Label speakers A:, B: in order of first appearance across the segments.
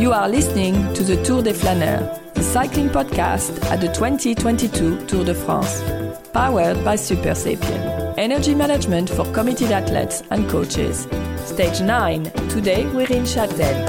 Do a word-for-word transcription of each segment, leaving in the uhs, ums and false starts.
A: You are listening to the Tour des Flâneurs, the cycling podcast at the twenty twenty-two Tour de France, powered by Super Sapien. Energy management for committed athletes and coaches. Stage nine. Today we're in Châtel.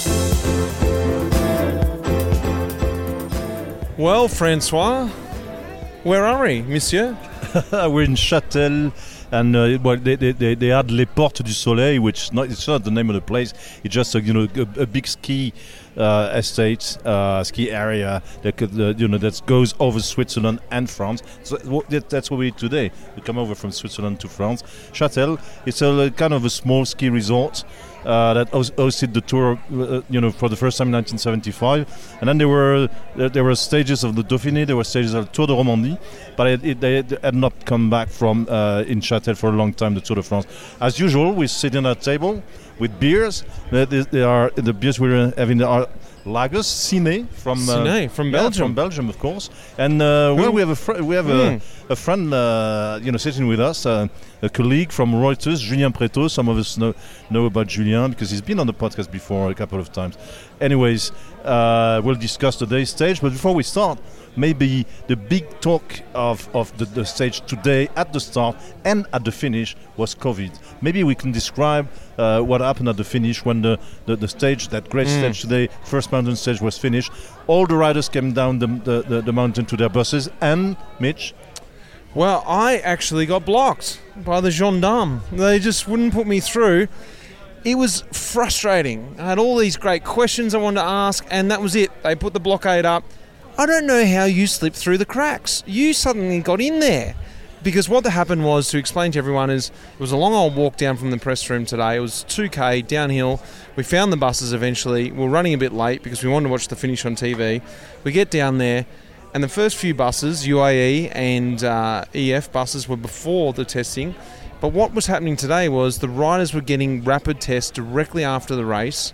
B: Well, Francois, where are we, monsieur?
C: We're in Châtel, and uh, well, they, they, they had Les Portes du Soleil, which not, it's not the name of the place. It's just a, you know a, a big ski uh, estate, uh, ski area that could, uh, you know that goes over Switzerland and France. So that, that's what we do today. We come over from Switzerland to France. Châtel, it's a kind of a small ski resort. Uh, that hosted the tour, uh, you know, for the first time in nineteen seventy-five, and then there were uh, there were stages of the Dauphiné, there were stages of Tour de Romandie, but it, it, they had not come back from uh, in Châtel for a long time. The Tour de France, as usual, we sit in a table with beers. They, they are the beers we're having are lagers, Ciné from
B: Ciné,
C: uh,
B: from
C: yeah,
B: Belgium,
C: from Belgium, of course. And uh, well, we have a fr- we have mm. a, a friend, uh, you know, sitting with us, uh, a colleague from Reuters, Julien Prétot. Some of us know know about Julien because he's been on the podcast before a couple of times. Anyways, uh, we'll discuss today's stage. But before we start, maybe the big talk of, of the, the stage today at the start and at the finish was COVID. Maybe we can describe uh, what happened at the finish when the, the, the stage, that great mm. stage today, first mountain stage was finished. All the riders came down the, the, the, the mountain to their buses, and Mitch?
B: Well, I actually got blocked by the gendarmes. They just wouldn't put me through. It was frustrating. I had all these great questions I wanted to ask, and that was it. They put the blockade up. I don't know how you slipped through the cracks. You suddenly got in there. Because what happened was, to explain to everyone, is it was a long old walk down from the press room today. It was two K downhill. We found the buses eventually. We were running a bit late because we wanted to watch the finish on T V. We get down there, and the first few buses, U A E and uh, E F buses, were before the testing. But what was happening today was the riders were getting rapid tests directly after the race.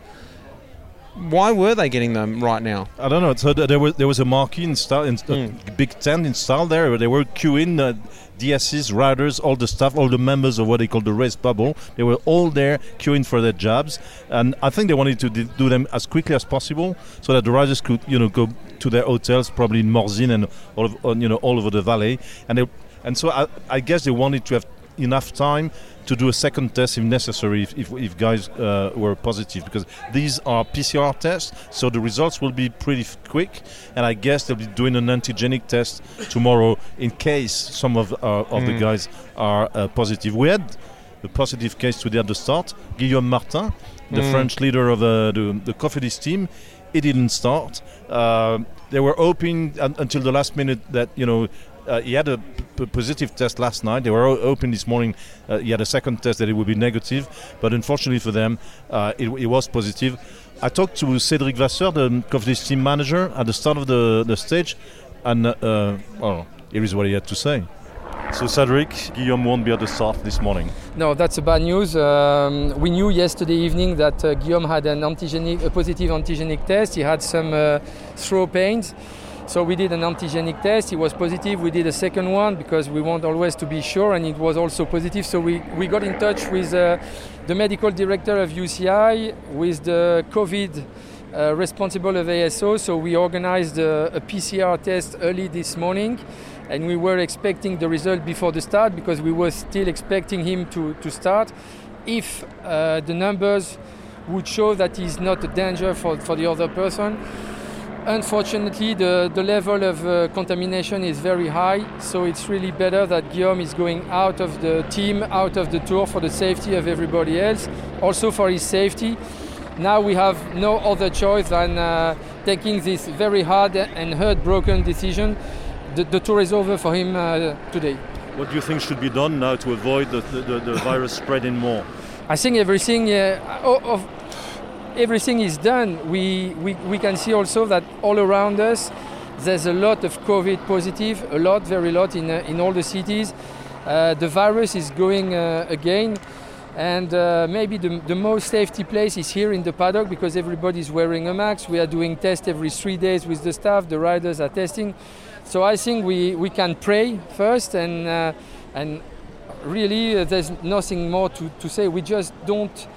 B: Why were they getting them right now?
C: I don't know. So there was there was a marquee installed, in, mm. a big tent installed there. Where they were queuing uh, D Ss, riders, all the staff, all the members of what they call the race bubble. They were all there queuing for their jobs, and I think they wanted to d- do them as quickly as possible so that the riders could, you know, go to their hotels, probably in Morzine and all of, uh, you know, all over the valley. And they, and so I, I guess they wanted to have enough time to do a second test if necessary, if, if, if guys uh, were positive, because these are P C R tests, so the results will be pretty f- quick, and I guess they'll be doing an antigenic test tomorrow in case some of, uh, of mm. the guys are uh, positive. We had a positive case today at the start, Guillaume Martin, the mm. French leader of uh, the, the Cofidis team. He didn't start. Uh, they were hoping un- until the last minute that, you know, Uh, he had a p- positive test last night. They were open this morning. Uh, he had a second test that it would be negative, but unfortunately for them, uh, it, it was positive. I talked to Cédric Vasseur, the Cofidis team manager, at the start of the, the stage, and uh, well, here is what he had to say. So Cédric, Guillaume won't be at the start this morning.
D: No, that's a bad news. Um, we knew yesterday evening that uh, Guillaume had an antigenic, a positive antigenic test. He had some uh, throat pains. So we did an antigenic test. He was positive. We did a second one because we want always to be sure, and it was also positive. So we, we got in touch with uh, the medical director of U C I, with the COVID uh, responsible of A S O. So we organized a, a P C R test early this morning, and we were expecting the result before the start because we were still expecting him to, to start. If uh, the numbers would show that he's not a danger for, for the other person. Unfortunately, the, the level of uh, contamination is very high, so it's really better that Guillaume is going out of the team, out of the tour for the safety of everybody else, also for his safety. Now we have no other choice than uh, taking this very hard and heartbroken decision. The, the tour is over for him uh, today.
C: What do you think should be done now to avoid the, the, the virus spreading more?
D: I think everything... Uh, oh, of, Everything is done. We, we we can see also that all around us there's a lot of COVID positive, a lot, very lot in uh, in all the cities. Uh, the virus is going uh, again, and uh, maybe the, the most safety place is here in the paddock because everybody's wearing a mask. We are doing tests every three days with the staff. The riders are testing. So I think we, we can pray first, and uh, and really uh, there's nothing more to, to say. We just don't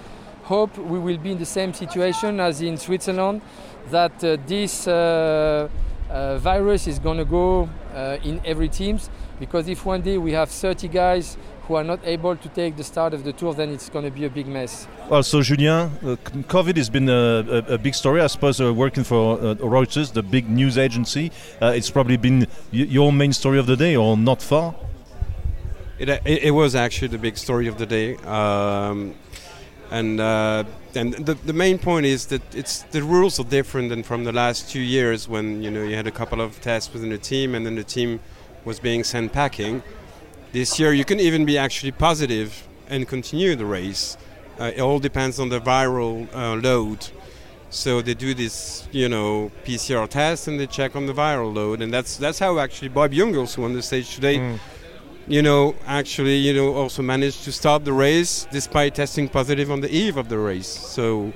D: hope we will be in the same situation as in Switzerland, that uh, this uh, uh, virus is going to go uh, in every team, because if one day we have thirty guys who are not able to take the start of the Tour, then it's going to be a big mess.
C: Well, so Julien, uh, COVID has been a, a, a big story. I suppose uh, working for uh, Reuters, the big news agency, uh, it's probably been y- your main story of the day, or not far?
E: It, it, it was actually the big story of the day. Um, and uh, and the, the main point is that it's the rules are different than from the last two years when, you know, you had a couple of tests within the team and then the team was being sent packing. This year you can even be actually positive and continue the race. Uh, it all depends on the viral uh, load. So they do this, you know, P C R test and they check on the viral load, and that's that's how actually Bob Jungels, who on the stage today, mm. you know, actually, you know, also managed to start the race despite testing positive on the eve of the race. So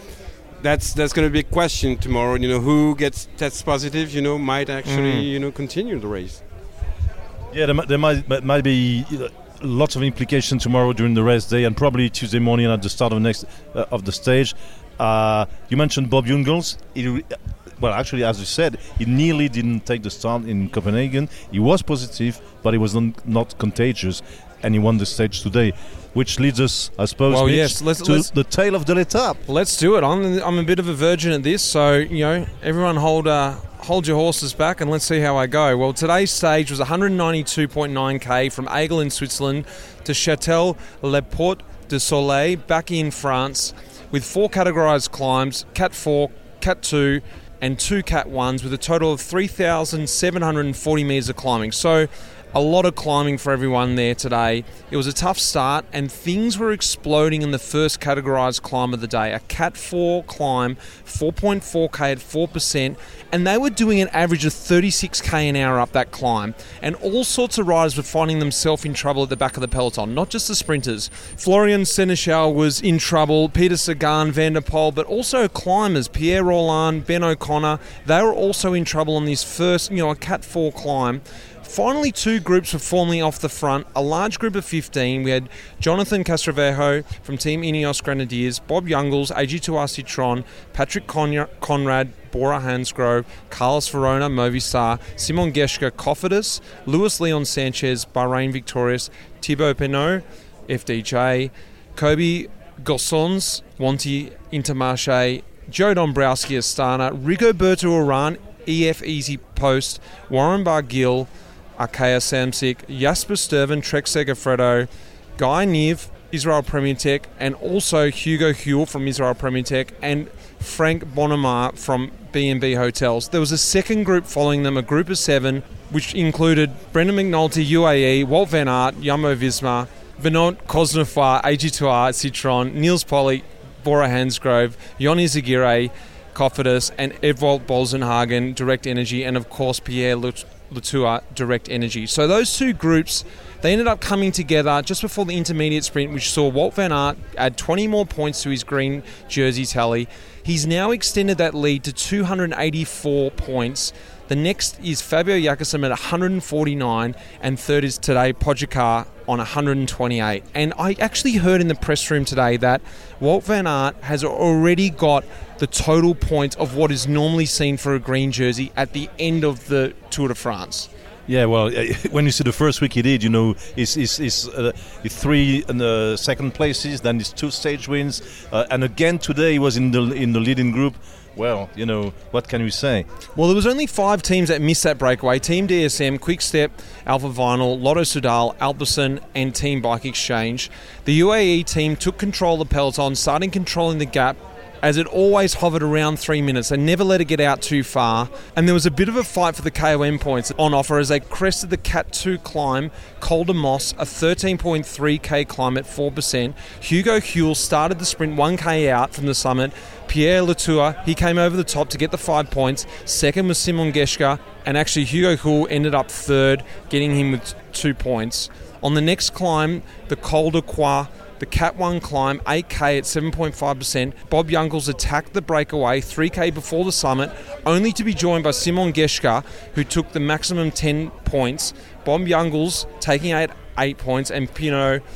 E: that's that's going to be a question tomorrow. You know, who gets tests positive, you know, might actually, mm. you know, continue the race.
C: Yeah, there, there might might be lots of implications tomorrow during the race day, and probably Tuesday morning at the start of next uh, of the stage. Uh, you mentioned Bob Jungels. He, well, actually, as you said, he nearly didn't take the start in Copenhagen. He was positive, but he was not, not contagious, and he won the stage today. Which leads us, I suppose,
B: well,
C: Mitch,
B: yes, let's,
C: to
B: let's,
C: the tail of the l'étape.
B: Let's do it. I'm I'm a bit of a virgin at this, so you know, everyone hold uh, hold your horses back and let's see how I go. Well, today's stage was one ninety-two point nine k from Aigle in Switzerland to Châtel-les-Portes du Soleil back in France, with four categorised climbs: Cat four, Cat two, and two Cat ones, with a total of three thousand seven hundred forty metres of climbing. So a lot of climbing for everyone there today. It was a tough start and things were exploding in the first categorised climb of the day. A Cat four climb, four point four k at four percent, and they were doing an average of thirty-six k an hour up that climb. And all sorts of riders were finding themselves in trouble at the back of the peloton, not just the sprinters. Florian Sénéchal was in trouble, Peter Sagan, Van der Poel, but also climbers, Pierre Rolland, Ben O'Connor. They were also in trouble on this first, you know, a Cat four climb. Finally, two groups were formally off the front. A large group of fifteen. We had Jonathan Castrovejo from Team Ineos Grenadiers, Bob Jungels, A G two R Citroën, Patrick Conrad, Bora Hansgrohe, Carlos Verona, Movistar, Simon Geschke, Cofidis, Luis Leon Sanchez, Bahrain Victorious, Thibaut Pinot, F D J, Kobe Gossons, Wanty Intermarché, Joe Dombrowski, Astana, Rigoberto Urán, E F Easy Post, Warren Barguil, Arkea Samsic, Jasper Stuyven, Trek Segafredo, Guy Niv, Israel Premier Tech, and also Hugo Huel from Israel Premier Tech, and Frank Bonnemar from B and B Hotels. There was a second group following them, a group of seven, which included Brendan McNulty, U A E, Walt Van Aert, Jumbo-Visma, Vinod Kosnefroy, A G two R, Citroën, Niels Polly, Bora Hansgrohe, Yoni Zagire, Cofidis, and Edvald Bolsenhagen, Direct Energy, and of course Pierre Latour, Direct Energy. So those two groups, they ended up coming together just before the intermediate sprint, which saw Walt Van Aert add twenty more points to his green jersey tally. He's now extended that lead to two hundred eighty-four points. The next is Fabio Jakobsen at one hundred forty-nine, and third is today Pogačar on one hundred twenty-eight. And I actually heard in the press room today that Walt Van Aert has already got the total points of what is normally seen for a green jersey at the end of the Tour de France.
C: Yeah, well, when you see the first week he did, you know, it's, it's, it's, uh, it's three in the second places, then it's two stage wins, uh, and again today he was in the in the leading group. Well, you know, what can we say?
B: Well, there was only five teams that missed that breakaway. Team D S M, Quick-Step, Alpha Vinyl, Lotto Soudal, Alpecin, and Team Bike Exchange. The U A E team took control of the peloton, starting controlling the gap, as it always hovered around three minutes and never let it get out too far. And there was a bit of a fight for the K O M points on offer as they crested the Cat two climb, Col de Moss, a thirteen point three k climb at four percent. Hugo Huel started the sprint one k out from the summit. Pierre Latour, he came over the top to get the five points. Second was Simon Geschke, and actually Hugo Huel ended up third, getting him with two points. On the next climb, the Col de Croix, the Cat one climb, eight k at seven point five percent. Bob Jungels attacked the breakaway three k before the summit, only to be joined by Simon Geschke, who took the maximum ten points. Bob Jungels taking eight, eight points, and Pinot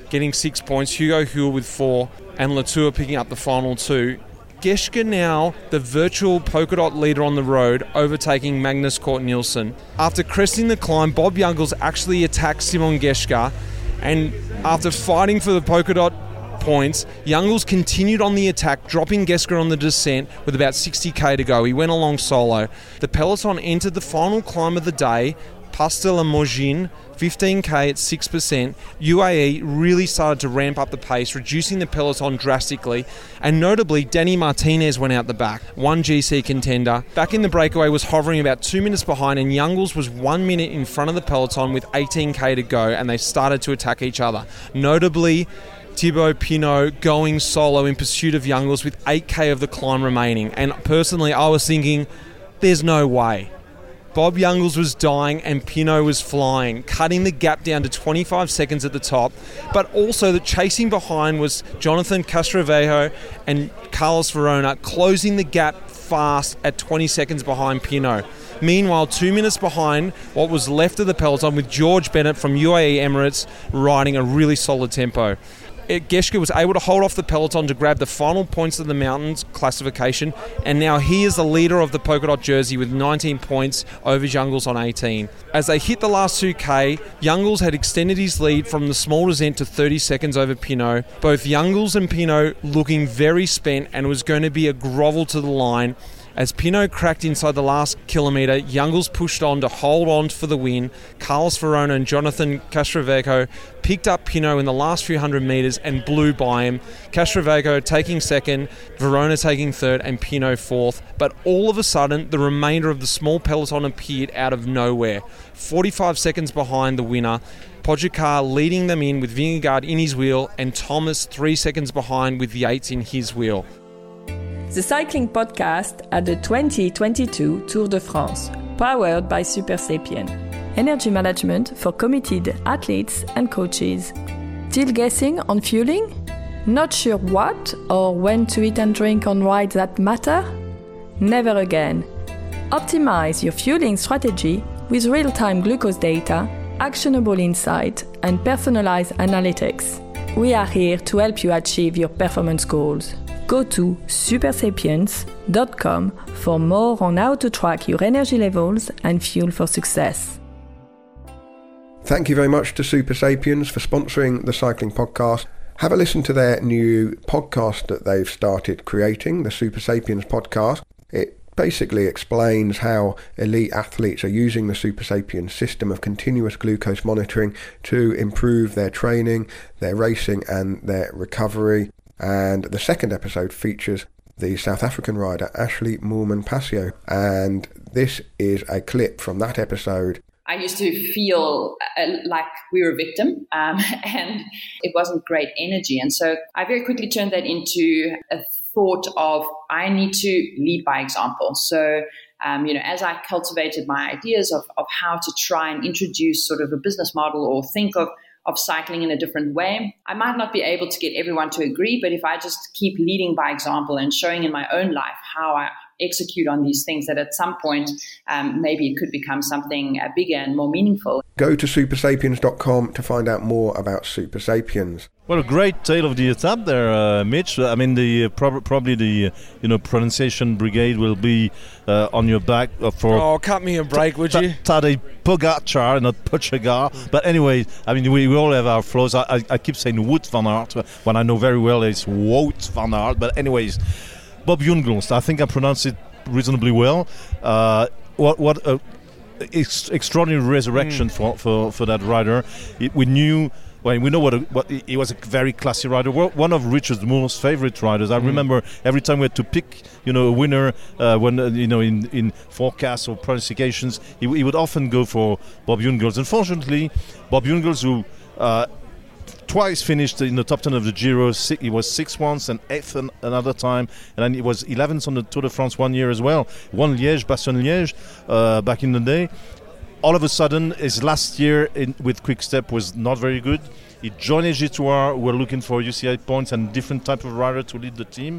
B: getting six points, Hugo Huel with four, and Latour picking up the final two. Geschke now the virtual polka dot leader on the road, overtaking Magnus Cort Nielsen. After cresting the climb, Bob Jungels actually attacked Simon Geschke, and after fighting for the polka dot points, Jungels continued on the attack, dropping Geschke on the descent with about sixty k to go. He went along solo. The peloton entered the final climb of the day, Pas de la Morgine, fifteen k at six percent. U A E really started to ramp up the pace, reducing the peloton drastically, and notably Danny Martinez went out the back, one G C contender. Back in the breakaway was hovering about two minutes behind, and Jungels was one minute in front of the peloton with eighteen k to go, and they started to attack each other. Notably, Thibaut Pinot going solo in pursuit of Jungels with eight k of the climb remaining, and personally I was thinking, there's no way. Bob Jungels was dying and Pinot was flying, cutting the gap down to twenty-five seconds at the top, but also the chasing behind was Jonathan Castrovejo and Carlos Verona, closing the gap fast at twenty seconds behind Pinot. Meanwhile, two minutes behind what was left of the peloton, with George Bennett from U A E Emirates riding a really solid tempo. Geschke was able to hold off the peloton to grab the final points of the mountains classification, and now he is the leader of the polka dot jersey with nineteen points over Jungels on eighteen. As they hit the last two k, Jungels had extended his lead from the small descent to thirty seconds over Pinot. Both Jungels and Pinot looking very spent, and it was going to be a grovel to the line. As Pinot cracked inside the last kilometre, Jungels pushed on to hold on for the win. Carlos Verona and Jonathan Castrovejo picked up Pinot in the last few hundred metres and blew by him. Castrovejo taking second, Verona taking third, and Pinot fourth. But all of a sudden, the remainder of the small peloton appeared out of nowhere. forty-five seconds behind the winner, Pogačar leading them in with Vingegaard in his wheel, and Thomas three seconds behind with Yates in his wheel.
A: The Cycling Podcast at the twenty twenty-two Tour de France, powered by Supersapien. Energy management for committed athletes and coaches. Still guessing on fueling? Not sure what or when to eat and drink on rides that matter? Never again. Optimize your fueling strategy with real-time glucose data, actionable insight, and personalized analytics. We are here to help you achieve your performance goals. Go to supersapiens dot com for more on how to track your energy levels and fuel for success.
F: Thank you very much to Supersapiens for sponsoring the Cycling Podcast. Have a listen to their new podcast that they've started creating, the Supersapiens Podcast. It basically explains how elite athletes are using the Supersapiens system of continuous glucose monitoring to improve their training, their racing and their recovery. And the second episode features the South African rider Ashley Moolman-Pasio, and this is a clip from that episode.
G: I used to feel uh, like we were a victim, um, and it wasn't great energy. And so I very quickly turned that into a thought of I need to lead by example. So, um, you know, as I cultivated my ideas of, of how to try and introduce sort of a business model or think of of cycling in a different way, I might not be able to get everyone to agree, but if I just keep leading by example and showing in my own life how I execute on these things, that at some point um, maybe it could become something uh, bigger and more meaningful.
F: Go to supersapiens dot com to find out more about Supersapiens.
C: Well, a great tale of the attack there, uh, Mitch. I mean, the uh, prob- probably the uh, you know pronunciation brigade will be uh, on your back uh, for.
B: Oh, cut me a break, would
C: ta-
B: you?
C: Tadej Pogačar, not Pogačar. But anyway, I mean, we, we all have our flaws. I, I, I keep saying Wout van Aert when I know very well it's Wout van Aert. But anyways, Bob Jungels, I think I pronounced it reasonably well. Uh, what what a ex- extraordinary resurrection mm. for, for, for that rider. It, we knew. Well, we know what, a, what he was a very classy rider. One of Richard's most favorite riders. I mm. remember every time we had to pick, you know, a winner uh, when uh, you know in, in forecasts or pronostications, he, he would often go for Bob Jungels. Unfortunately, Bob Jungels, who uh, twice finished in the top ten of the Giro, six, he was sixth once and eighth an, another time, and then he was eleventh on the Tour de France one year as well. Won Liège, Bastogne-Liège uh, back in the day. All of a sudden, his last year in, with Quick Step was not very good. He joined A G two R, who were looking for U C I points and different type of rider to lead the team.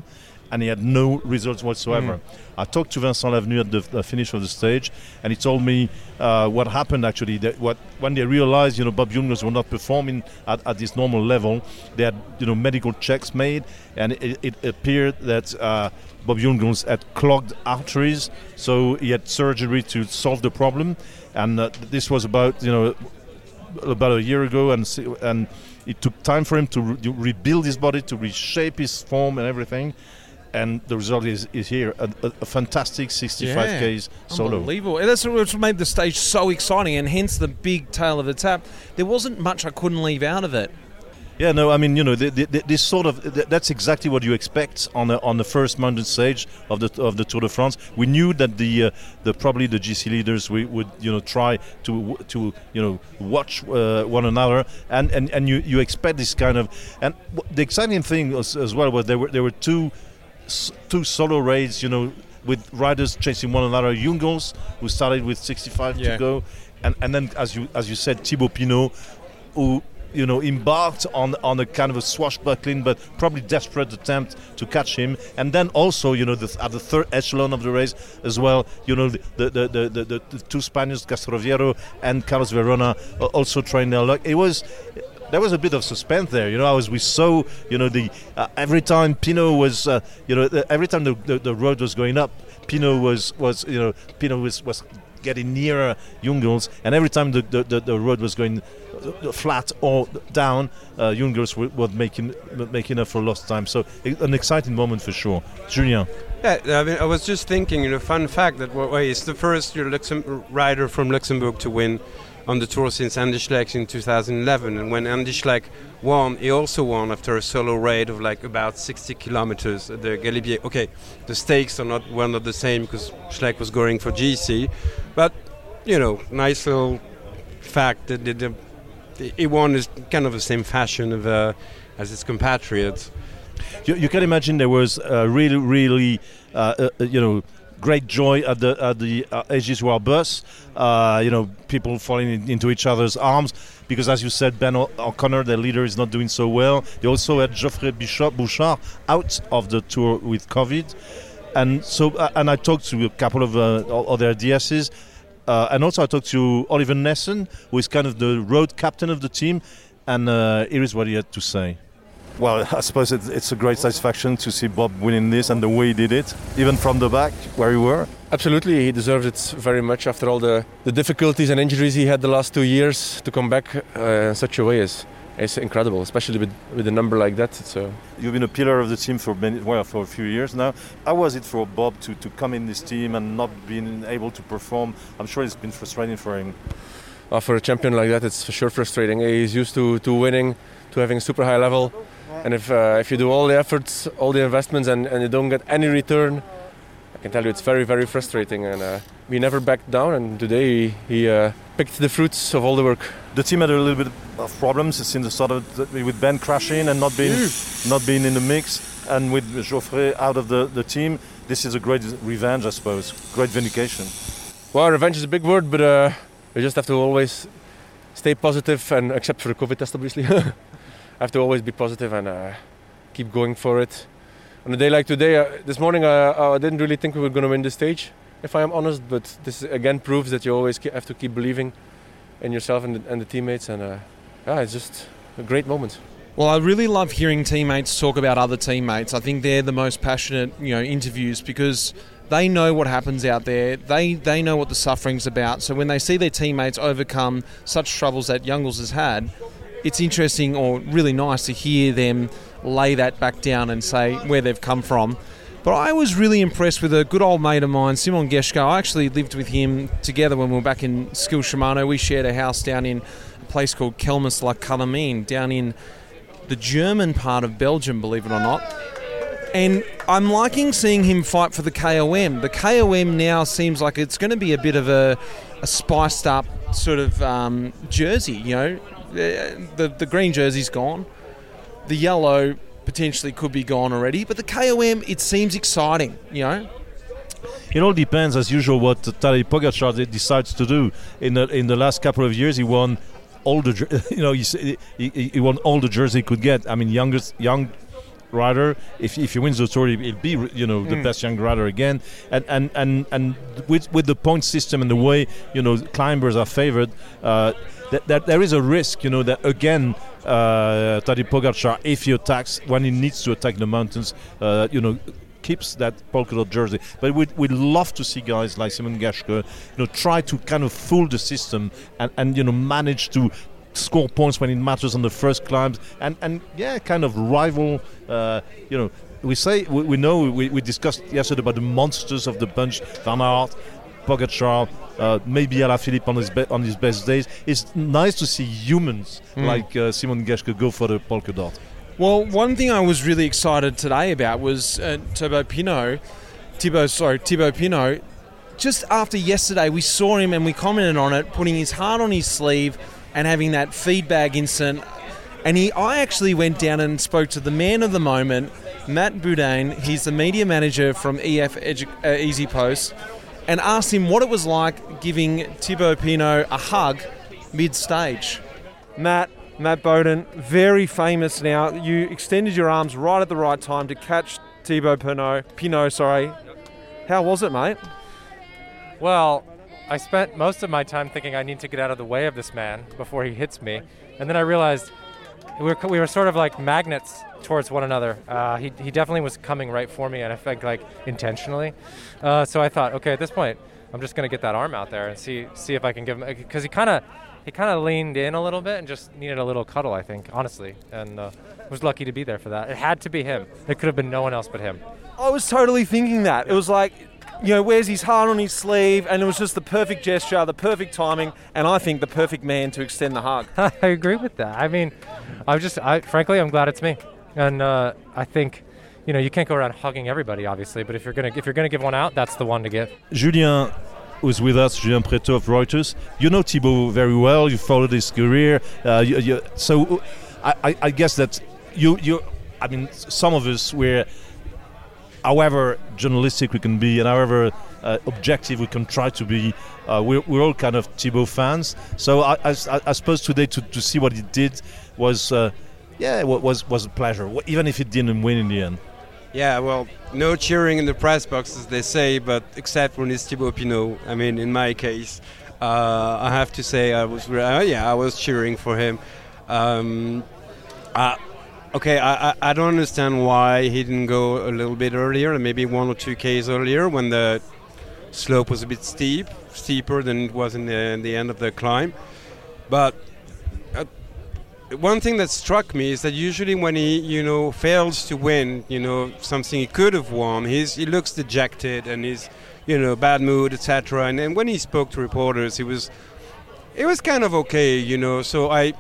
C: and he had no results whatsoever. Mm. I talked to Vincent Lavenu at the, the finish of the stage, and he told me uh, what happened actually. That what when they realized, you know, Bob Jungels were not performing at, at this normal level, they had, you know, medical checks made, and it, it appeared that uh, Bob Jungels had clogged arteries, so he had surgery to solve the problem, and uh, this was about, you know, about a year ago, and and it took time for him to re- rebuild his body, to reshape his form and everything. And the result is, is here, a, a, a fantastic sixty-five Ks
B: yeah,
C: solo.
B: Unbelievable. And that's what made the stage so exciting, and hence the big tail of the tap. There wasn't much I couldn't leave out of it.
C: Yeah, no, I mean, you know, the, the, this sort of th- that's exactly what you expect on the on the first mountain stage of the of the Tour de France. We knew that the uh, the probably the G C leaders we would, you know, try to to you know watch uh, one another, and, and, and you, you expect this kind of, and w- the exciting thing was, as well was there were there were two s- two solo raids, you know, with riders chasing one another. Jungels, who started with sixty-five yeah. to go, and and then as you as you said, Thibaut Pinot, who, you know, embarked on on a kind of a swashbuckling but probably desperate attempt to catch him, and then also, you know, the, at the third echelon of the race as well, you know, the the the, the, the, the two Spaniards, Castroviero and Carlos Verona, uh, also trying their luck. It was. There was a bit of suspense there, you know. As we saw, you know, the uh, every time Pinot was, uh, you know, the, every time the, the the road was going up, Pinot was was you know Pinot was was getting nearer Jungels, and every time the the, the, the road was going flat or down, uh, Jungels were, were making making up for lost time. So an exciting moment for sure. Julien.
E: Yeah, I mean, I was just thinking, you know, fun fact that well, he's the first you know, Luxem- rider from Luxembourg to win on the Tour since Andy Schleck in two thousand eleven, and when Andy Schleck won, he also won after a solo raid of like about sixty kilometers at the Galibier. Okay, the stakes are not were not the same because Schleck was going for G C, but you know, nice little fact that the, the, he won is kind of the same fashion of uh, as his compatriots.
C: You, you can imagine there was uh, really, really, uh, uh, you know, great joy at the at the uh, Aegis-Royal bus. Uh, you know, people falling in, into each other's arms because, as you said, Ben o- O'Connor, their leader, is not doing so well. They also had Geoffrey Bishop Bouchard out of the tour with COVID, and so uh, and I talked to a couple of uh, other D Ss, uh, and also I talked to Oliver Nessen, who is kind of the road captain of the team, and uh, here is what he had to say.
H: Well, I suppose it's, it's a great satisfaction to see Bob winning this and the way he did it, even from the back where you were.
I: Absolutely, he deserves it very much after all the, the difficulties and injuries he had the last two years. To come back uh, in such a way is, is incredible, especially with, with a number like that. So
H: you've been a pillar of the team for many, well, for a few years now. How was it for Bob to, to come in this team and not being able to perform? I'm sure it's been frustrating for him.
I: Uh, for a champion like that, it's for sure frustrating. He's used to, to winning, to having a super high level. And if uh, if you do all the efforts, all the investments, and, and you don't get any return, I can tell you it's very, very frustrating. And uh, we never backed down, and today he, he uh, picked the fruits of all the work.
H: The team had a little bit of problems since the start of the, with Ben crashing and not being mm. not being in the mix, and with Geoffrey out of the, the team. This is a great revenge, I suppose. Great vindication.
I: Well, revenge is a big word, but uh, we just have to always stay positive, and except for the COVID test, obviously. I have to always be positive and uh, keep going for it. On a day like today, uh, this morning uh, I didn't really think we were going to win the stage, if I am honest, but this again proves that you always have to keep believing in yourself and the, and the teammates, and uh, yeah, it's just a great moment.
B: Well, I really love hearing teammates talk about other teammates. I think they're the most passionate, you know, interviews because they know what happens out there. They they know what the suffering's about. So when they see their teammates overcome such troubles that Jungels has had, it's interesting or really nice to hear them lay that back down and say where they've come from. But I was really impressed with a good old mate of mine, Simon Geschke. I actually lived with him together when we were back in Skill Shimano. We shared a house down in a place called Kelmis-la-Calamine, down in the German part of Belgium, believe it or not. And I'm liking seeing him fight for the K O M. The K O M now seems like it's going to be a bit of a, a spiced up sort of um, jersey, you know. The the green jersey's gone. The yellow potentially could be gone already. But the K O M, it seems exciting, you know.
C: It all depends, as usual, what Tadej Pogačar decides to do. In the in the last couple of years, he won all the you know he he, he won all the jersey he could get. I mean, youngest young rider. If if he wins the Tour, he'll be you know the mm. best young rider again. And and and and with with the point system and the way you know climbers are favored, uh, that, that there is a risk you know that again uh, Tadej Pogačar, if he attacks when he needs to attack the mountains, uh, you know. keeps that polka dot jersey, but we'd, we'd love to see guys like Simon Geschke, you know, try to kind of fool the system and, and you know manage to score points when it matters on the first climbs, and, and yeah, kind of rival. Uh, you know, we say we, we know we, we discussed yesterday about the monsters of the bunch: Van Aert, Pogačar, uh, maybe Alaphilippe on his be- on his best days. It's nice to see humans mm. like uh, Simon Geschke go for the polka dot.
B: Well, one thing I was really excited today about was uh, Thibaut Pinot, Thibaut, sorry, Thibaut Pinot. Just after yesterday, we saw him and we commented on it, putting his heart on his sleeve and having that feedback incident. And he, I actually went down and spoke to the man of the moment, Matt Boudin. He's the media manager from E F Edu- uh, Easy Post, and asked him what it was like giving Thibaut Pinot a hug mid-stage. Matt. Matt Boudin, very famous now. You extended your arms right at the right time to catch Thibaut Pinot. Pinot, sorry. How was it, mate?
J: Well, I spent most of my time thinking I need to get out of the way of this man before he hits me. And then I realized we were, we were sort of like magnets towards one another. Uh, he, he definitely was coming right for me, and I think like intentionally. Uh, so I thought, okay, at this point, I'm just going to get that arm out there and see see if I can give him, because he kind of He kind of leaned in a little bit and just needed a little cuddle, I think, honestly. And uh, was lucky to be there for that. It had to be him. It could have been no one else but him.
B: I was totally thinking that. It was like, you know, wears his heart on his sleeve, and it was just the perfect gesture, the perfect timing, and I think the perfect man to extend the hug.
J: I agree with that. I mean, I'm just, I, frankly, I'm glad it's me. And uh, I think, you know, you can't go around hugging everybody, obviously, but if you're gonna if you're gonna give one out, that's the one to give.
C: Julien, who's with us, Julien Prétot of Reuters. You know Thibaut very well. You followed his career. Uh, you, you, so I, I, I guess that you, you, I mean, some of us, we're, however journalistic we can be and however uh, objective we can try to be, uh, we're, we're all kind of Thibaut fans. So I, I, I suppose today to, to see what he did was, uh, yeah, was was a pleasure, even if he didn't win in the end.
E: Yeah, well, no cheering in the press box, as they say, but except when it's Thibaut Pinot. I mean, in my case, uh, I have to say I was, uh, yeah, I was cheering for him. Um, uh, okay, I, I, I don't understand why he didn't go a little bit earlier, maybe one or two Ks earlier, when the slope was a bit steep, steeper than it was in the, in the end of the climb. But uh, one thing that struck me is that usually when he, you know, fails to win, you know, something he could have won, he's, he looks dejected and he's, you know, bad mood, et cetera. And then when he spoke to reporters, he was, it was kind of okay, you know. So I,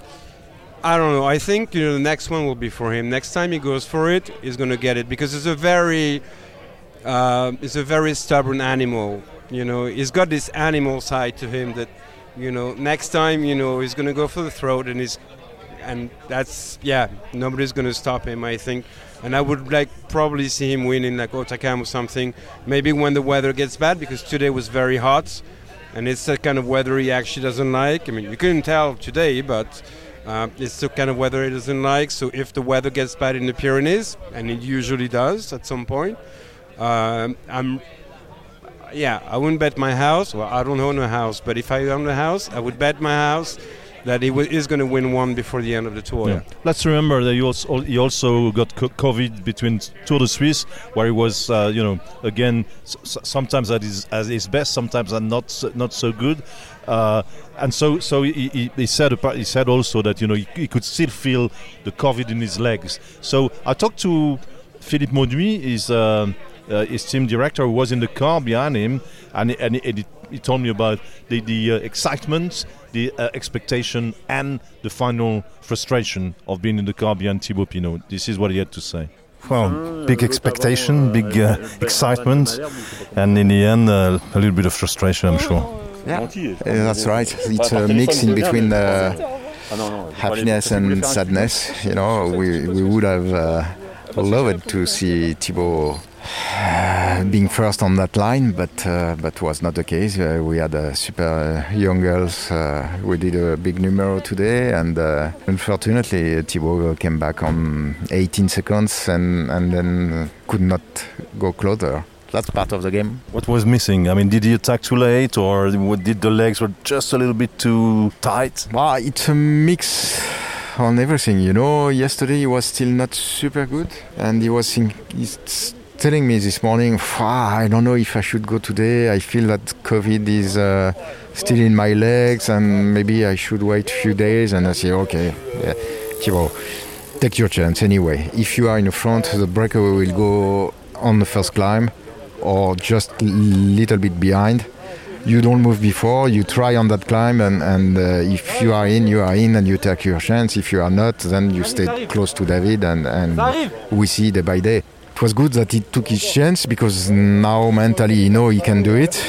E: I don't know. I think you know the next one will be for him. Next time he goes for it, he's going to get it because it's a very, uh, it's a very stubborn animal. You know, he's got this animal side to him that, you know, next time, you know, he's going to go for the throat and he's. And that's, yeah, nobody's going to stop him, I think. And I would like probably see him win in like Otakam or something. Maybe when the weather gets bad, because today was very hot. And it's the kind of weather he actually doesn't like. I mean, you couldn't tell today, but uh, it's the kind of weather he doesn't like. So if the weather gets bad in the Pyrenees, and it usually does at some point, um, I'm, yeah, I wouldn't bet my house. Well, I don't own a house, but if I own a house, I would bet my house that he w- is going to win one before the end of the tour.
C: Yeah. Let's remember that he also, he also got co- COVID between Tour de Suisse, where he was, uh, you know, again, s- sometimes at his, at his best, sometimes at not so, not so good. Uh, and so, so he, he, he said he said also that you know he, he could still feel the COVID in his legs. So I talked to Philippe Mauduit, his uh, uh, his team director, who was in the car behind him, and and, and he, he told me about the the uh, excitement, the uh, expectation, and the final frustration of being in the car behind Thibaut Pinot. This is what he had to say.
H: Well, big expectation, big uh, excitement, and in the end, uh, a little bit of frustration, I'm sure.
K: Yeah, that's right. It's a mix in between uh, happiness and sadness. You know, we we would have uh, loved to see Thibaut uh, being first on that line, but uh, but was not the case. Uh, we had uh, super uh, young girls. Uh, we did a big numero today, and uh, unfortunately Thibaut came back on eighteen seconds and and then could not go closer. That's part of the game.
H: What was missing? I mean, did he attack too late, or did the legs were just a little bit too tight?
K: Well, it's a mix on everything, you know. Yesterday he was still not super good, and he was think, he's telling me this morning, I don't know if I should go today. I feel that COVID is uh, still in my legs, and maybe I should wait a few days. And I say, okay, yeah, Thibaut, take your chance anyway. If you are in the front, the breakaway will go on the first climb, or just a little bit behind. You don't move before, you try on that climb, and, and uh, if you are in, you are in, and you take your chance. If you are not, then you stay close to David, and, and we see day by day. It was good that he took his chance, because now mentally he know he can do it.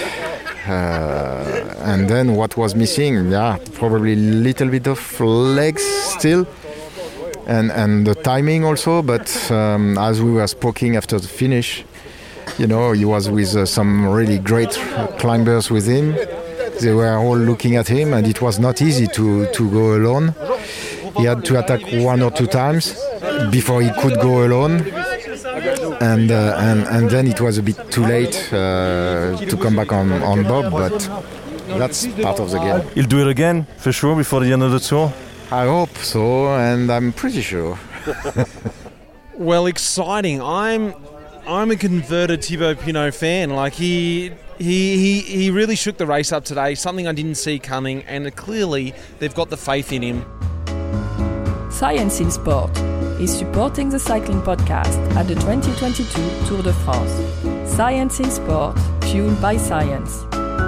K: Uh, and then what was missing? Yeah, probably a little bit of legs still, and, and the timing also, but um, as we were speaking after the finish, you know, he was with uh, some really great climbers with him. They were all looking at him, and it was not easy to, to go alone. He had to attack one or two times before he could go alone. And uh, and, and then it was a bit too late uh, to come back on, on Bob, but that's part of the game.
H: He'll do it again, for sure, before the end of the tour?
K: I hope so, and I'm pretty sure.
B: Well, exciting. I'm... I'm a converted Thibaut Pinot fan. Like he, he, he, he really shook the race up today. Something I didn't see coming, and clearly they've got the faith in him.
A: Science in Sport is supporting the cycling podcast at the twenty twenty-two Tour de France. Science in Sport, fueled by science.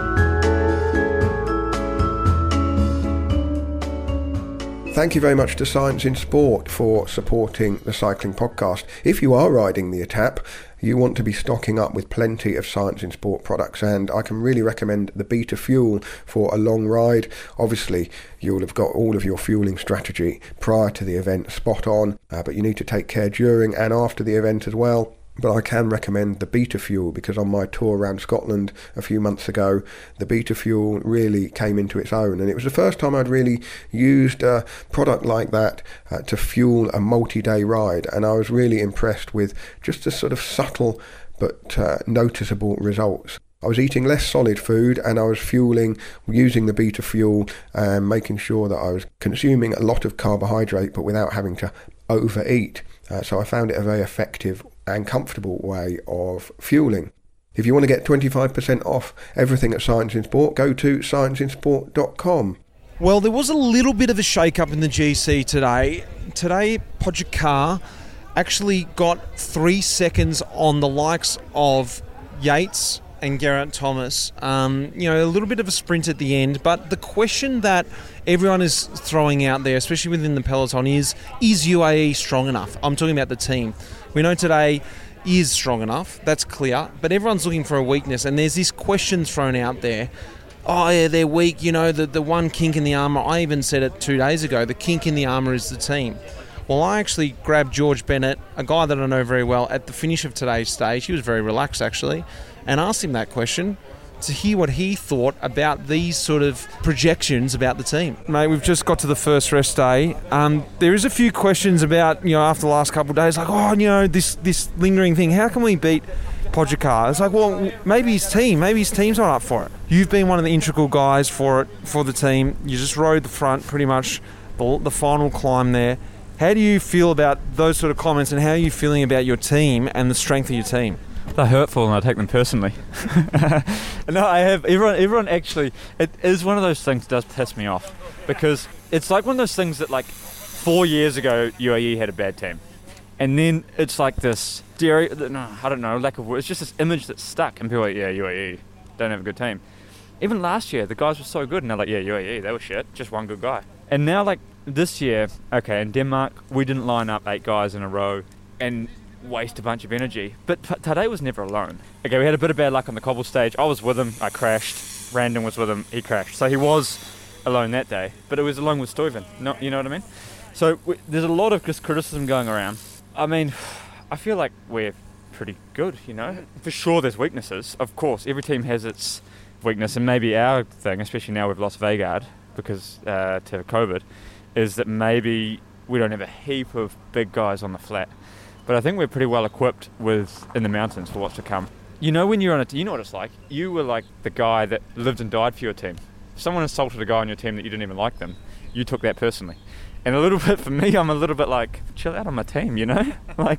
F: Thank you very much to Science in Sport for supporting the cycling podcast. If you are riding the Etape, you want to be stocking up with plenty of Science in Sport products, and I can really recommend the Beta Fuel for a long ride. Obviously, you'll have got all of your fueling strategy prior to the event spot on, uh, but you need to take care during and after the event as well. But I can recommend the Beta Fuel, because on my tour around Scotland a few months ago, the Beta Fuel really came into its own, and it was the first time I'd really used a product like that uh, to fuel a multi-day ride, and I was really impressed with just the sort of subtle but uh, noticeable results. I was eating less solid food, and I was fueling using the Beta Fuel, and making sure that I was consuming a lot of carbohydrate but without having to overeat. Uh, so I found it a very effective and comfortable way of fueling. If you want to get twenty-five percent off everything at Science in Sport, go to science in sport dot com.
B: Well, there was a little bit of a shake-up in the G C today. Today, Pogačar actually got three seconds on the likes of Yates and Geraint Thomas. Um, you know, a little bit of a sprint at the end, but the question that everyone is throwing out there, especially within the peloton, is, is U A E strong enough? I'm talking about the team. We know today is strong enough, that's clear, but everyone's looking for a weakness, and there's this question thrown out there. Oh yeah, they're weak, you know, the, the one kink in the armour. I even said it two days ago, the kink in the armour is the team. Well, I actually grabbed George Bennett, a guy that I know very well, at the finish of today's stage. He was very relaxed, actually, and asked him that question to hear what he thought about these sort of projections about the team. Mate, we've just got to the first rest day. Um, there is a few questions about, you know, after the last couple of days, like, oh, you know, this, this lingering thing, how can we beat Pogačar? It's like, well, maybe his team, maybe his team's not up for it. You've been one of the integral guys for it, for the team. You just rode the front pretty much, the, the final climb there. How do you feel about those sort of comments, and how are you feeling about your team and the strength of your team?
L: They're hurtful, and I take them personally. No, I have everyone. Everyone actually, it is one of those things that does piss me off, because it's like one of those things that, like, four years ago U A E had a bad team, and then it's like this dairy. No, I don't know, lack of words. It's just this image that's stuck, and people are like, yeah, U A E don't have a good team. Even last year, the guys were so good, and they're like, yeah, U A E, they were shit, just one good guy. And now, like this year, okay, in Denmark, we didn't line up eight guys in a row and waste a bunch of energy, but t- today was never alone. Okay, we had a bit of bad luck on the cobble stage. I was with him, I crashed. Brandon was with him, he crashed. So he was alone that day, but it was along with Stuyven. No, you know what I mean? So we, there's a lot of just criticism going around. I mean, I feel like we're pretty good, you know. For sure there's weaknesses. Of course, every team has its weakness, and maybe our thing, especially now we've lost Vegard because uh, to COVID, is that maybe we don't have a heap of big guys on the flat. But I think we're pretty well equipped with in the mountains for what's to come. You know when you're on a, you know what it's like? You were like the guy that lived and died for your team. If someone insulted a guy on your team that you didn't even like them, you took that personally. And a little bit for me, I'm a little bit like, chill out on my team, you know? like,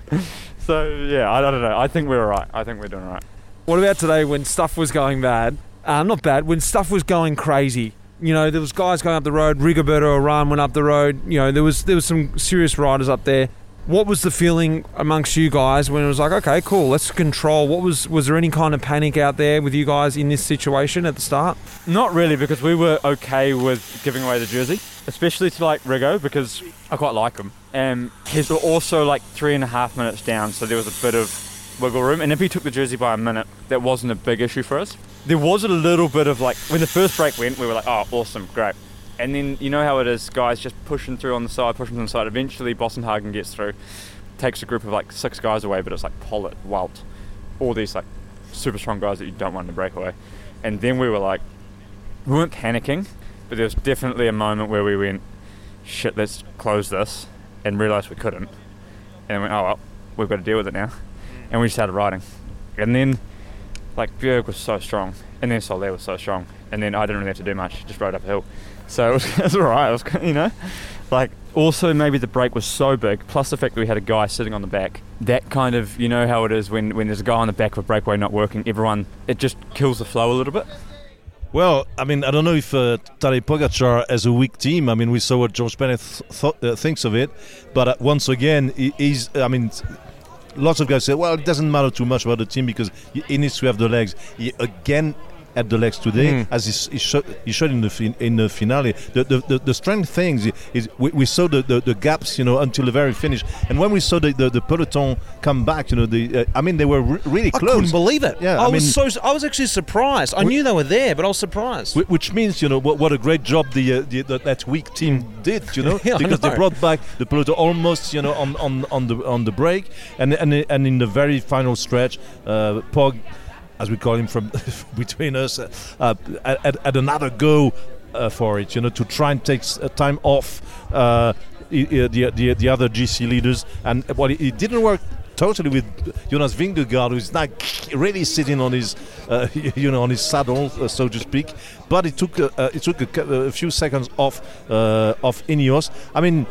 L: so yeah, I, I don't know. I think we're all right. I think we're doing all right.
B: What about today when stuff was going bad? Uh, not bad, when stuff was going crazy. You know, there was guys going up the road. Rigoberto Urán went up the road. You know, there was there was some serious riders up there. What was the feeling amongst you guys when it was like, okay, cool, let's control? What was was there any kind of panic out there with you guys in this situation at the start?
L: Not really, because we were okay with giving away the jersey, especially to like Rigo, because I quite like him. And he's also like three and a half minutes down, so there was a bit of wiggle room. And if he took the jersey by a minute, that wasn't a big issue for us. There was a little bit of like, when the first break went, we were like, oh, awesome, great. And then you know how it is, guys just pushing through on the side, pushing on the side. Eventually Bossenhagen gets through, takes a group of like six guys away, but it's like Pollitt, Walt, all these like super strong guys that you don't want to break away. And then we were like, we weren't panicking, but there was definitely a moment where we went, shit, let's close this, and realised we couldn't. And then went, oh well, we've got to deal with it now. And we started riding. And then like Bjerg was so strong, and then Soler was so strong, and then I didn't really have to do much, just rode up a hill. So it was, it was alright, it was, you know. Like, also maybe the break was so big, plus the fact that we had a guy sitting on the back. That kind of, you know how it is when, when there's a guy on the back of a breakaway not working, everyone, it just kills the flow a little bit.
C: Well, I mean, I don't know if uh, Tadej Pogačar has a weak team. I mean, we saw what George Bennett th- th- uh, thinks of it. But uh, once again, he, he's, I mean, lots of guys say, well, it doesn't matter too much about the team because he, he needs to have the legs. He, again, at the legs today, mm. as he, he, showed, he showed in the fin- in the finale. The the, the, the strange things is we, we saw the, the, the gaps, you know, until the very finish. And when we saw the, the, the peloton come back, you know, the uh, I mean, they were re- really close.
B: I couldn't believe it.
C: Yeah,
B: I,
C: I
B: was
C: mean,
B: so I was actually surprised. I we, knew they were there, but I was surprised.
C: Which means, you know, what, what a great job the, uh, the, the that weak team did, you know,
B: yeah,
C: because
B: know.
C: they brought back the peloton almost, you know, on, on, on the on the break, and and and in the very final stretch, uh, Pog, as we call him from between us, uh, uh, at, at another go uh, for it, you know, to try and take uh, time off uh, the, the the other G C leaders, and well, it, it didn't work totally with Jonas Vingegaard, who's not really sitting on his, uh, you know, on his saddle, uh, so to speak. But it took uh, uh, it took a, a few seconds off uh, of Ineos. I mean,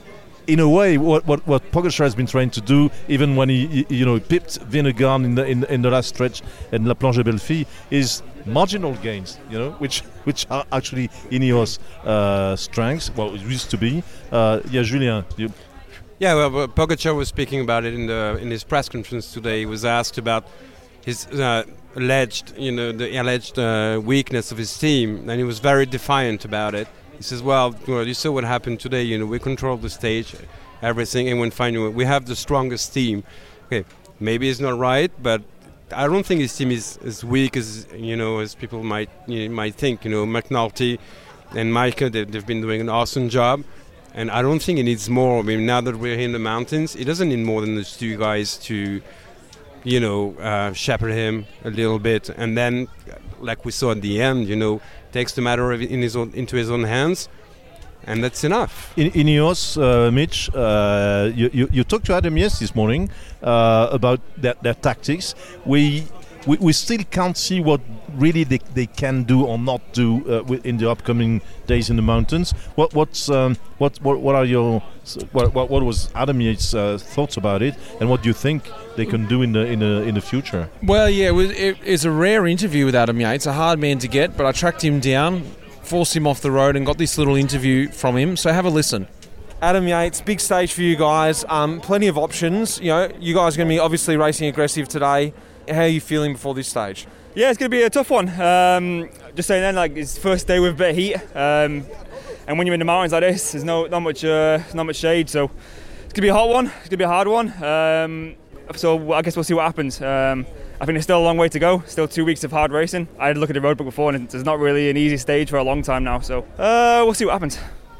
C: in a way, what what, what Pogačar has been trying to do, even when he, he you know pipped Vingegaard in the in, in the last stretch in La Planche Belleville, is marginal gains, you know, which which are actually Ineos' uh, strengths. Well, it used to be. Uh, yeah, Julien. You,
E: Yeah, well, Pogačar was speaking about it in the in his press conference today. He was asked about his uh, alleged, you know, the alleged uh, weakness of his team, and he was very defiant about it. He says, "Well, well, you saw what happened today. You know, we controlled the stage, everything, and went fine. We have the strongest team. Okay, maybe it's not right, but I don't think his team is as weak as you know as people might you know, might think. You know, McNulty and Micah, they, they've been doing an awesome job." And I don't think he needs more. I mean, now that we're here in the mountains, he doesn't need more than those two guys to, you know, uh, shepherd him a little bit. And then, like we saw at the end, you know, takes the matter of in his own, into his own hands, and that's enough.
C: In Ineos, uh, Mitch, uh, you, you, you talked to Adam Yates this morning uh, about their, their tactics. We, we we still can't see what really they, they can do or not do uh, in the upcoming days in the mountains. What what's um, what, what what are your what what, what was Adam Yates' uh, thoughts about it, and what do you think they can do in the in the in the future?
B: Well, yeah, it was, it, it's a rare interview with Adam Yates, a hard man to get, but I tracked him down, forced him off the road, and got this little interview from him. So have a listen. Adam Yates, big stage for you guys. Um, plenty of options. You know, you guys are going to be obviously racing aggressive today. How are you feeling before this stage?
M: Yeah, it's going to be a tough one. Um, just saying then, like, it's first day with a bit of heat, um, and when you're in the mountains like this, there's no not much uh, not much shade, so it's going to be a hot one. It's going to be a hard one. Um, so I guess we'll see what happens. Um, I think there's still a long way to go. Still two weeks of hard racing. I had a look at the road book before, and it's not really an easy stage for a long time now. So uh, we'll see what happens.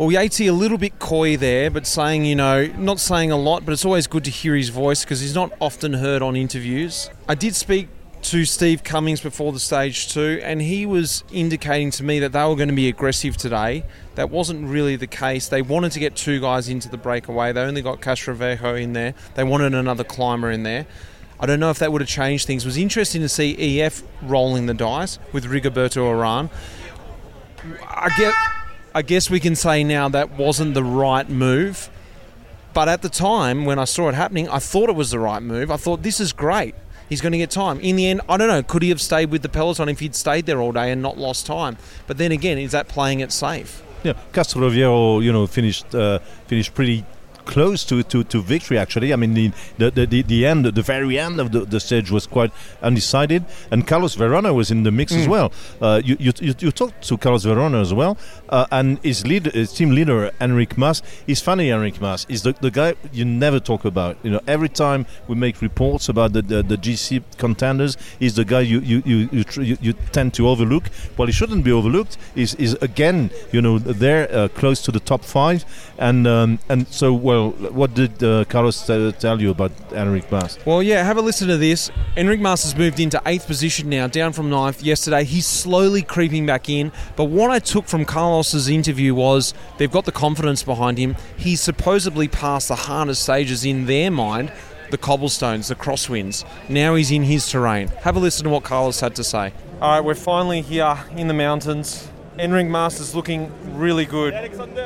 B: Well, Yates a little bit coy there, but saying, you know, not saying a lot, but it's always good to hear his voice because he's not often heard on interviews. I did speak to Steve Cummings before the stage too, and he was indicating to me that they were going to be aggressive today. That wasn't really the case. They wanted to get two guys into the breakaway. They only got Castrovejo in there. They wanted another climber in there. I don't know if that would have changed things. It was interesting to see E F rolling the dice with Rigoberto Urán. I get... I guess we can say now that wasn't the right move. But at the time, when I saw it happening, I thought it was the right move. I thought, this is great. He's going to get time. In the end, I don't know, could he have stayed with the peloton if he'd stayed there all day and not lost time? But then again, is that playing it safe?
C: Yeah, Castrovejo, you know, finished uh, finished pretty close to, to, to victory, actually. I mean, the the, the, the end, the very end of the, the stage was quite undecided, and Carlos Verona was in the mix mm. as well. Uh, you, you you talked to Carlos Verona as well, uh, and his lead, his team leader, Enric Mas, is funny. Enric Mas is the, the guy you never talk about. You know, every time we make reports about the, the, the G C contenders, he's the guy you you, you, you, tr- you, you tend to overlook. Well, he shouldn't be overlooked. Is is again, you know, there uh, close to the top five, and um, and so. Well, Well, what did uh, Carlos t- tell you about Enric Mas?
B: Well, yeah, have a listen to this. Enric Mas has moved into eighth position now, down from ninth yesterday. He's slowly creeping back in. But what I took from Carlos's interview was they've got the confidence behind him. He's supposedly passed the hardest stages in their mind, the cobblestones, the crosswinds. Now he's in his terrain. Have a listen to what Carlos had to say. All right, we're finally here in the mountains. Enric Mas is looking really good.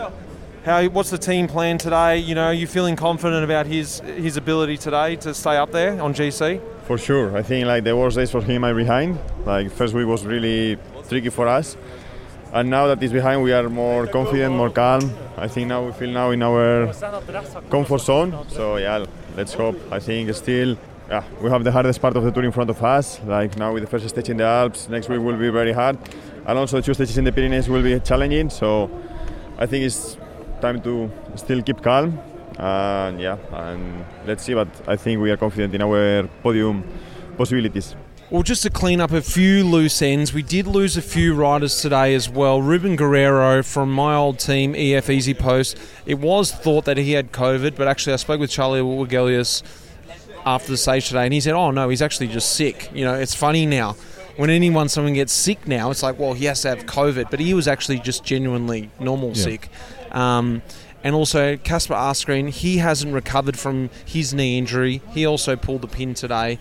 B: How, what's the team plan today? You know, you feeling confident about his his ability today to stay up there on G C?
N: For sure. I think like the worst days for him are behind. Like first week was really tricky for us, and now that he's behind, we are more confident, more calm. I think now we feel now in our comfort zone. So yeah, let's hope. I think still, yeah, we have the hardest part of the tour in front of us. Like now with the first stage in the Alps, next week will be very hard, and also the two stages in the Pyrenees will be challenging. So I think it's time to still keep calm, and yeah, and let's see. But I think we are confident in our podium possibilities.
B: Well, just to clean up a few loose ends, we did lose a few riders today as well. Ruben Guerrero from my old team, E F Easy Post. It was thought that he had COVID, but actually I spoke with Charlie Wegelius after the stage today, and he said, "Oh no, he's actually just sick." You know, it's funny now. When anyone, someone gets sick now, it's like, well, he has to have COVID, but he was actually just genuinely normal yeah. sick. Um, and also, Kasper Asgreen, he hasn't recovered from his knee injury. He also pulled the pin today.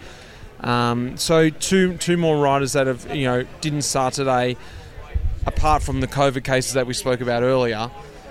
B: Um, so two two more riders that have, you know, didn't start today, apart from the COVID cases that we spoke about earlier.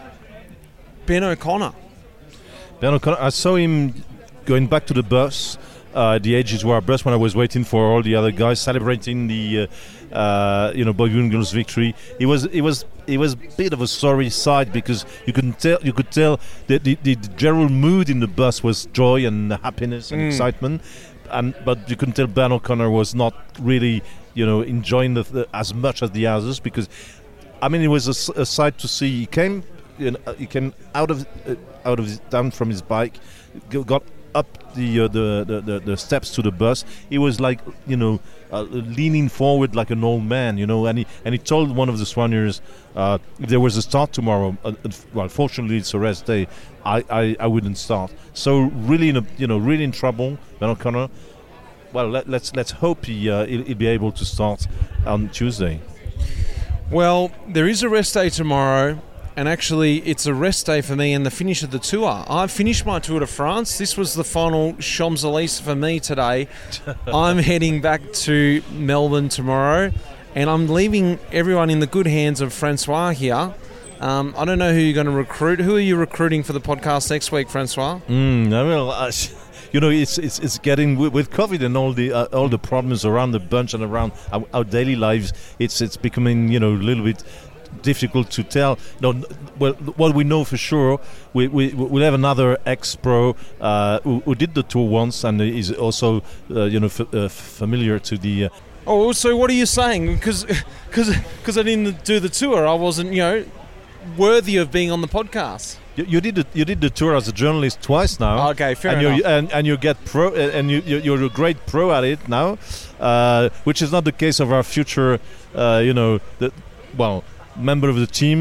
B: Ben O'Connor.
C: Ben O'Connor, I saw him going back to the bus. Uh, the Ages War bus when I was waiting for all the other guys celebrating the uh, uh, you know Boy Jungels victory. It was it was it was a bit of a sorry sight because you could tell you could tell that the, the, the general mood in the bus was joy and happiness and mm. excitement, and but you couldn't tell Ben O'Connor was not really you know enjoying the, the, as much as the others, because I mean it was a, a sight to see. He came you know, he came out of uh, out of his, down from his bike, got up the, uh, the, the, the the steps to the bus. He was like, you know, uh, leaning forward like an old man, you know, and he and he told one of the Soigneurs, uh, if there was a start tomorrow, uh, well, fortunately it's a rest day, I, I, I wouldn't start. So really, in a, you know, really in trouble, Ben O'Connor. Well, let, let's let's hope he uh, he'll, he'll be able to start on Tuesday.
B: Well, there is a rest day tomorrow. And actually, it's a rest day for me and the finish of the tour. I've finished my Tour de France. This was the final Champs-Élysées for me today. I'm heading back to Melbourne tomorrow, and I'm leaving everyone in the good hands of Francois here. Um, I don't know who you're going to recruit. Who are you recruiting for the podcast next week, Francois?
C: Mm, well, uh, you know, it's it's it's getting with, with COVID and all the uh, all the problems around the bunch and around our, our daily lives. It's it's becoming you know a little bit difficult to tell. No, well, what we know for sure, we we we'll have another ex-pro uh, who, who did the tour once and is also uh, you know f- uh, familiar to the. Uh,
B: oh, so what are you saying? Because because because I didn't do the tour, I wasn't you know worthy of being on the podcast.
C: You, you did the, you did the tour as a journalist twice now.
B: Okay, fair
C: and
B: enough.
C: You, and and you get pro and you you're a great pro at it now, uh, which is not the case of our future. Uh, you know, the, well. member of the team.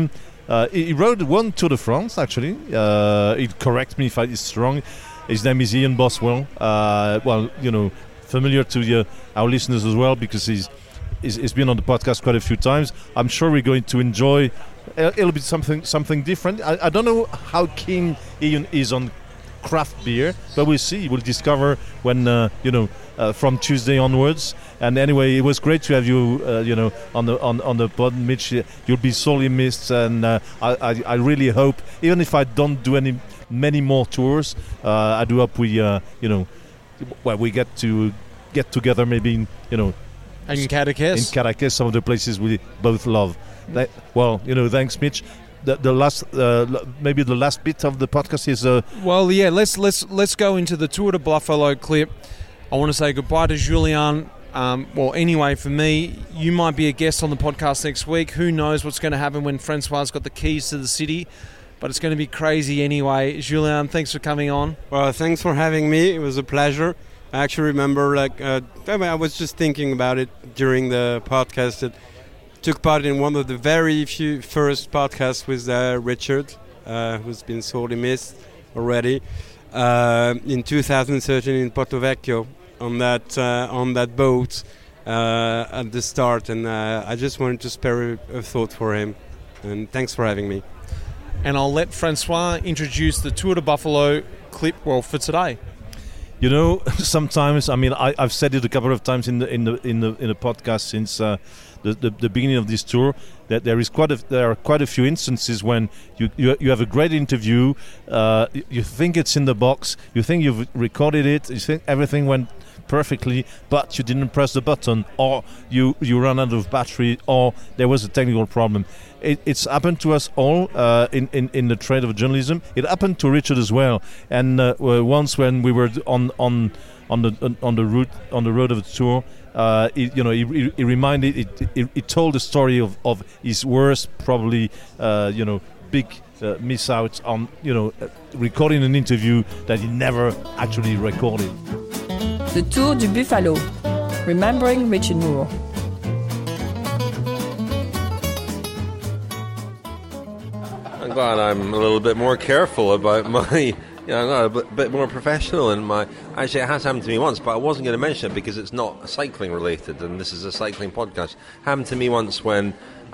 C: Uh, he, he rode one Tour de France, actually. Uh, he'd correct me if I, it's wrong. His name is Ian Boswell. Uh, well, you know, familiar to uh, our listeners as well, because he's, he's he's been on the podcast quite a few times. I'm sure we're going to enjoy a, a little bit something something different. I, I don't know how keen Ian is on craft beer, but we'll see. We'll discover when uh, you know uh, from Tuesday onwards. And anyway, it was great to have you, uh, you know, on the on, on the pod, Mitch. You'll be sorely missed, and uh, I, I I really hope, even if I don't do any many more tours, uh, I do hope we, uh, you know, well, we get to get together maybe in, you know,
B: in Cadaqués,
C: in Cadaqués, some of the places we both love. That, well, you know, thanks, Mitch. The, the last, uh, maybe the last bit of the podcast is. Uh,
B: well, yeah. Let's let's let's go into the Tour de Buffalo clip. I want to say goodbye to Julian. Um, well, anyway, for me, you might be a guest on the podcast next week. Who knows what's going to happen when Francois got the keys to the city? But it's going to be crazy anyway. Julian, thanks for coming on.
E: Well, thanks for having me. It was a pleasure. I actually remember, like, uh, I, mean, I was just thinking about it during the podcast. That took part in one of the very few first podcasts with uh, Richard, uh, who's been sorely missed already, uh, in two thousand thirteen in Porto Vecchio on that uh, on that boat uh, at the start, and uh, I just wanted to spare a, a thought for him. And thanks for having me.
B: And I'll let Francois introduce the Tour de Buffalo clip, well, for today.
C: You know, sometimes, I mean, I, I've said it a couple of times in the in the in the in the podcast since uh, the, the the beginning of this tour, that there is quite a there are quite a few instances when you you, you have a great interview, uh, you, you think it's in the box, you think you've recorded it, you think everything went perfectly, but you didn't press the button, or you you ran out of battery, or there was a technical problem. It, it's happened to us all uh, in, in in the trade of journalism. It happened to Richard as well. And uh, once when we were on on on the on the route on the road of the tour, uh, it, you know, he, he reminded it, it. It told the story of, of his worst, probably, uh, you know, big uh, miss out on, you know, uh, recording an interview that he never actually recorded.
A: The Tour du Buffalo, remembering Richard Moore.
O: I'm glad I'm a little bit more careful about my, you know, a bit, bit more professional in my. Actually, it has happened to me once, but I wasn't going to mention it because it's not cycling related, and this is a cycling podcast. Happened to me once when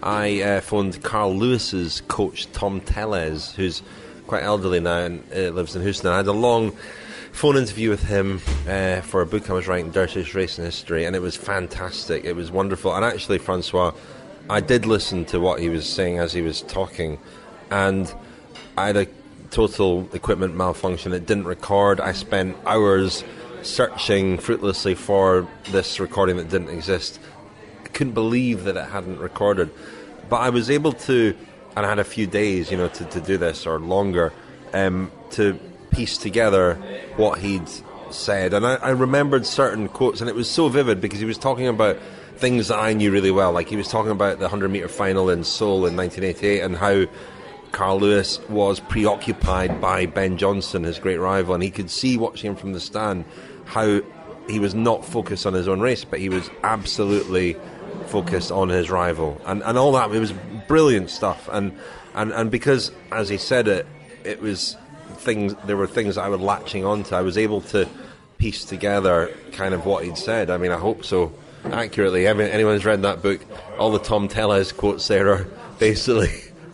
O: I uh, phoned Carl Lewis's coach, Tom Tellez, who's quite elderly now and uh, lives in Houston. I had a long phone interview with him uh, for a book I was writing, Dirtiest Racing History, and it was fantastic. It was wonderful. And actually, Francois, I did listen to what he was saying as he was talking, and I had a total equipment malfunction. It didn't record. I spent hours searching fruitlessly for this recording that didn't exist. I couldn't believe that it hadn't recorded. But I was able to, and I had a few days, you know, to, to do this, or longer, um, to piece together what he'd said. And I, I remembered certain quotes, and it was so vivid because he was talking about things that I knew really well. Like, he was talking about the hundred metre final in Seoul in nineteen eighty-eight and how Carl Lewis was preoccupied by Ben Johnson, his great rival, and he could see, watching him from the stand, how he was not focused on his own race, but he was absolutely focused on his rival, and and all that. It was brilliant stuff, and and and because, as he said it, it was things. There were things that I was latching onto. I was able to piece together kind of what he'd said. I mean, I hope so accurately. Anyone who's read that book, all the Tom Tellez quotes there are basically.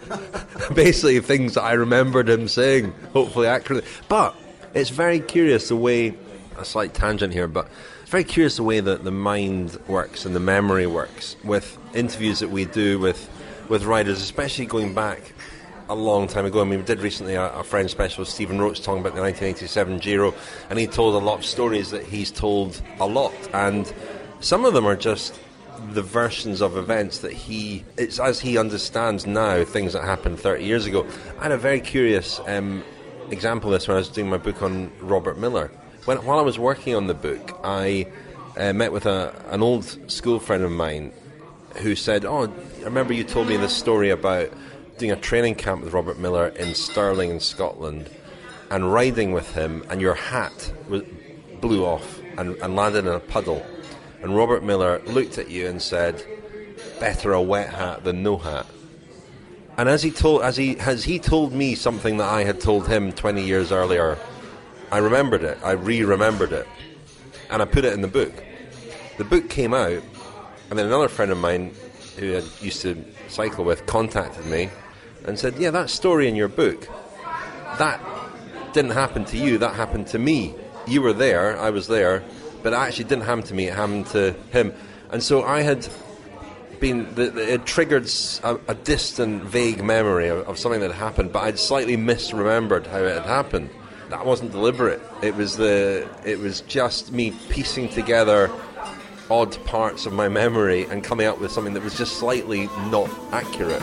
O: Basically things that I remembered him saying, hopefully accurately. But it's very curious the way, a slight tangent here, but it's very curious the way that the mind works and the memory works with interviews that we do with with riders, especially going back a long time ago. I mean, we did recently a, a French special with Stephen Roach talking about the nineteen eighty-seven Giro, and he told a lot of stories that he's told a lot, and some of them are just the versions of events that he, it's as he understands now, things that happened thirty years ago. I had a very curious um, example of this when I was doing my book on Robert Miller. When, while I was working on the book, I uh, met with a, an old school friend of mine who said, oh, I remember you told me this story about doing a training camp with Robert Miller in Stirling in Scotland and riding with him, and your hat was, blew off and, and landed in a puddle. And Robert Miller looked at you and said, better a wet hat than no hat. And as he told, as he has he told me something that I had told him twenty years earlier, I remembered it. I re-remembered it, and I put it in the book. The book came out, and then another friend of mine who I used to cycle with contacted me and said, "Yeah, that story in your book, that didn't happen to you. That happened to me. You were there. I was there, but it actually didn't happen to me. It happened to him." And so I had been, the, the, it triggered a, a distant, vague memory of, of something that had happened, but I'd slightly misremembered how it had happened. That wasn't deliberate. It was the, it was just me piecing together odd parts of my memory and coming up with something that was just slightly not accurate.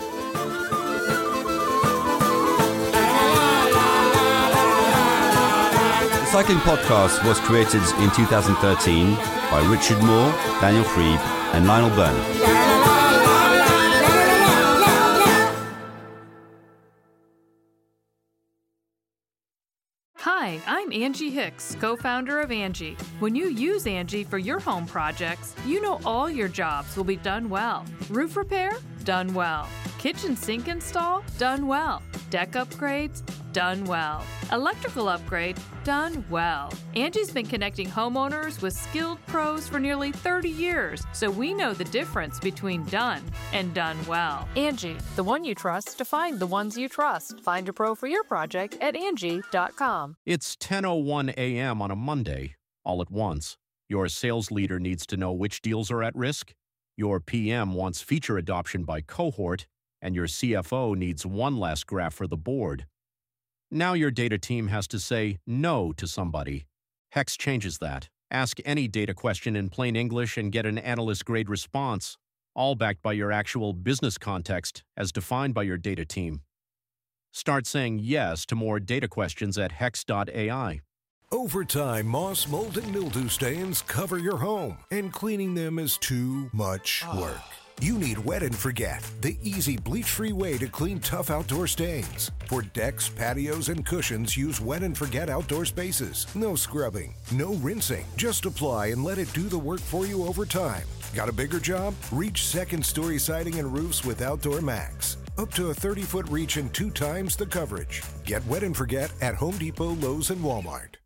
P: The Cycling Podcast was created in two thousand thirteen by Richard Moore, Daniel Friebe and Lionel Byrne.
Q: Hi, I'm Angie Hicks, co-founder of Angie. When you use Angie for your home projects, you know all your jobs will be done well. Roof repair? Done well. Kitchen sink install? Done well. Deck upgrades? Done well. Electrical upgrade? Done well. Angie's been connecting homeowners with skilled pros for nearly thirty years, so we know the difference between done and done well.
R: Angie, the one you trust to find the ones you trust. Find a pro for your project at Angie dot com.
S: It's ten oh one a.m. on a Monday, all at once. Your sales leader needs to know which deals are at risk. Your P M wants feature adoption by cohort, and your C F O needs one last graph for the board. Now your data team has to say no to somebody. Hex changes that. Ask any data question in plain English and get an analyst-grade response, all backed by your actual business context as defined by your data team. Start saying yes to more data questions at hex dot a i.
T: Over time, moss, mold, and mildew stains cover your home, and cleaning them is too much work. You need Wet and Forget, the easy bleach-free way to clean tough outdoor stains. For decks, patios, and cushions, use Wet and Forget Outdoor Spaces. No scrubbing, no rinsing. Just apply and let it do the work for you over time. Got a bigger job? Reach second-story siding and roofs with Outdoor Max. Up to a thirty-foot reach and two times the coverage. Get Wet and Forget at Home Depot, Lowe's, and Walmart.